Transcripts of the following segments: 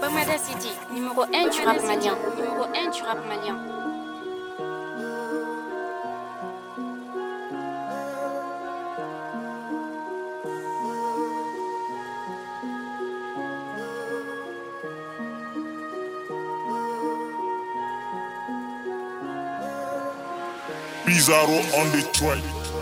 Lomada City, numéro 1 du rap malien. Numéro 1 du rap malien. Bizarro on the track.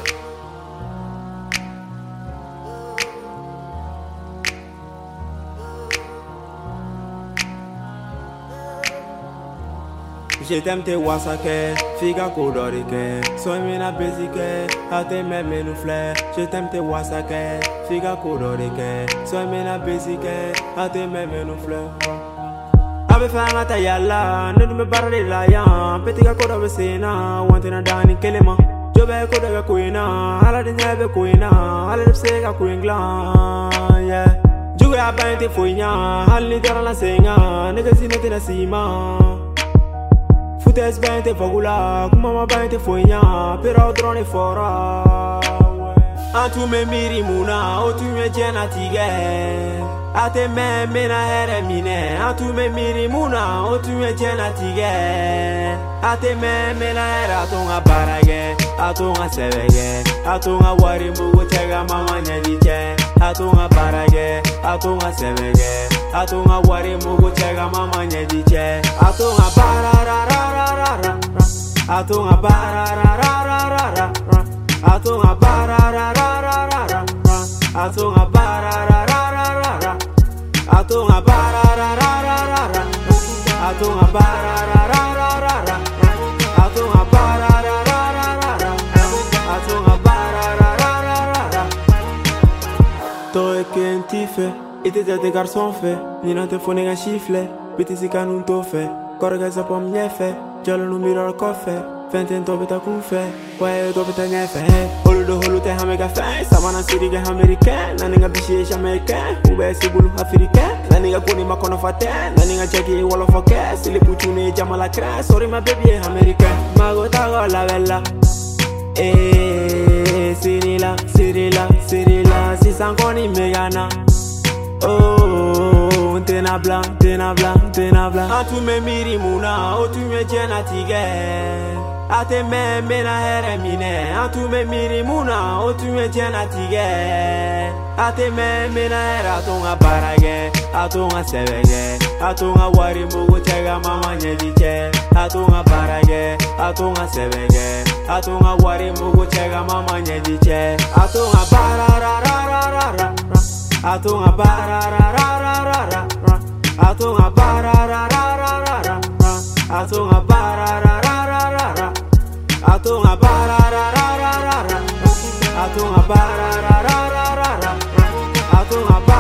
Je t'aime tes wasake, figa kodorike, soy mina besike, ate meme nous flè. Je t'aime tes wasake, figa kodorike, soy mina besike, ate meme nous flè. Abe fanga ta yalla, ne me barre la yan, petiga kodo besena, wantina dani kelema. Jobe kodo be kuina, ala de nyebe kuina, ala de sega kuingla, yeah. Juge abante fuinya, halni dara la senga, nega sinete na sima. Futes bente fagula, kumama bente fuinya, pero drone fora. Antu me miri muna, o tu me jena tige. Ate me mena here mine, antu me miri muna, o tu me jena tige. Ate me mena here atunga barage, atunga sebege, atunga wari mbugu chega mama nyediche. Atunga barage, atunga sebege, atunga wari mbugu chega mama nyediche. Atunga bararararara, atunga bararararara, atunga bararararara, atunga bararararara, atunga bararararara, atunga bararararara, atunga bararararara, atunga bararararara. Toi qu'un tiffe, et tes des garçons fait, ni non te faut un chifflet, petit si canon to fait, correga sa pomme n'y fait, jalo no mirror coffee. Fenten to beta kun fe, wae to beta nyefe. Holu do holu te hamega fe, savana city ge american, naninga bishi jamaican, ube sibulu africain, naninga kuni makono fate, naninga cheki wall of okay, sili puchune jamala crash, sorry my baby american, mago tago la bella. Sirila, Sirila, Sirila, si sankoni megana. Oh, tena blanc, tena blanc, tena blanc. Antu me miri muna, o tu me jena tige. Ate me mena here mine, antu me miri muna, o tu me jena tige. Ate me mena here atunga barage, atunga sebege, atunga wari mbugu chega mama nyediche. Atunga barage, atunga sebege, atunga wari mbugu chega mama nyediche. Atunga bararararara, atunga bararararara, atunga bararararara, atunga bararararara, atunga bararararara, atunga bararararara, atunga